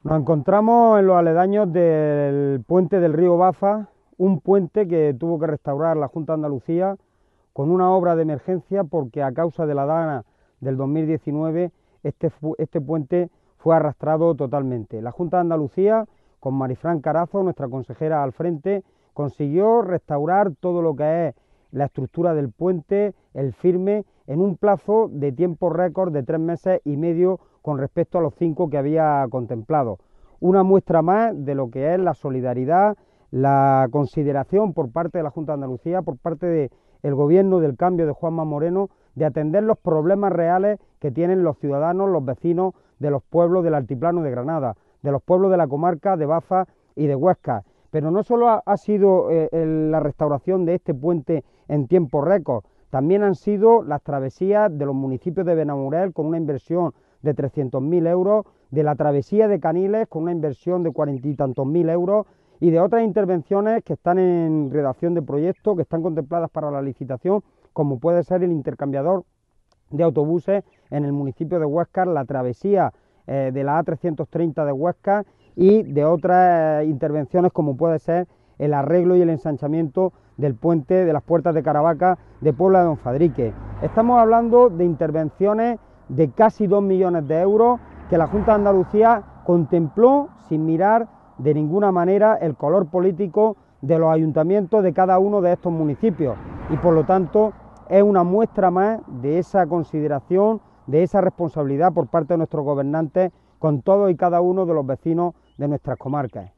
Nos encontramos en los aledaños del puente del río Baza, un puente que tuvo que restaurar la Junta de Andalucía con una obra de emergencia porque a causa de la dana del 2019 este puente fue arrastrado totalmente. La Junta de Andalucía, con Marifran Carazo, nuestra consejera al frente, consiguió restaurar todo lo que es la estructura del puente, el firme, en un plazo de tiempo récord de 3 meses y medio con respecto a los 5 que había contemplado. Una muestra más de lo que es la solidaridad, la consideración por parte de la Junta de Andalucía, por parte del Gobierno del Cambio de Juanma Moreno, de atender los problemas reales que tienen los ciudadanos, los vecinos de los pueblos del altiplano de Granada, de los pueblos de la comarca de Baza y de Huesca. Pero no solo ha sido la restauración de este puente en tiempo récord, también han sido las travesías de los municipios de Benamurel con una inversión de 300.000 euros, de la travesía de Caniles con una inversión de 40 y tantos mil euros y de otras intervenciones que están en redacción de proyectos, que están contempladas para la licitación, como puede ser el intercambiador de autobuses en el municipio de Huesca, la travesía de la A330 de Huesca y de otras intervenciones como puede ser el arreglo y el ensanchamiento del puente de las Puertas de Caravaca de Puebla de Don Fadrique. Estamos hablando de intervenciones de casi 2 millones de euros que la Junta de Andalucía contempló sin mirar de ninguna manera el color político de los ayuntamientos de cada uno de estos municipios y por lo tanto es una muestra más de esa consideración, de esa responsabilidad por parte de nuestros gobernantes con todos y cada uno de los vecinos de nuestras comarcas.